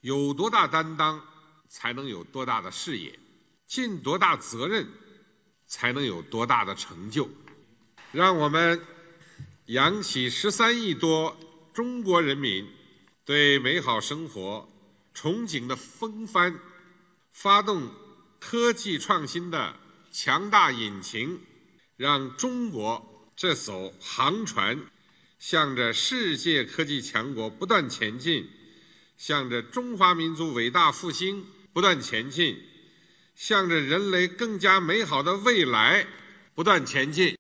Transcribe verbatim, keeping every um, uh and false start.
有多大担当，才能有多大的视野；尽多大责任，才能有多大的成就。让我们扬起十三亿多中国人民对美好生活憧憬的风帆，发动科技创新的强大引擎，让中国这艘航船向着世界科技强国不断前进，向着中华民族伟大复兴不断前进，向着人类更加美好的未来不断前进。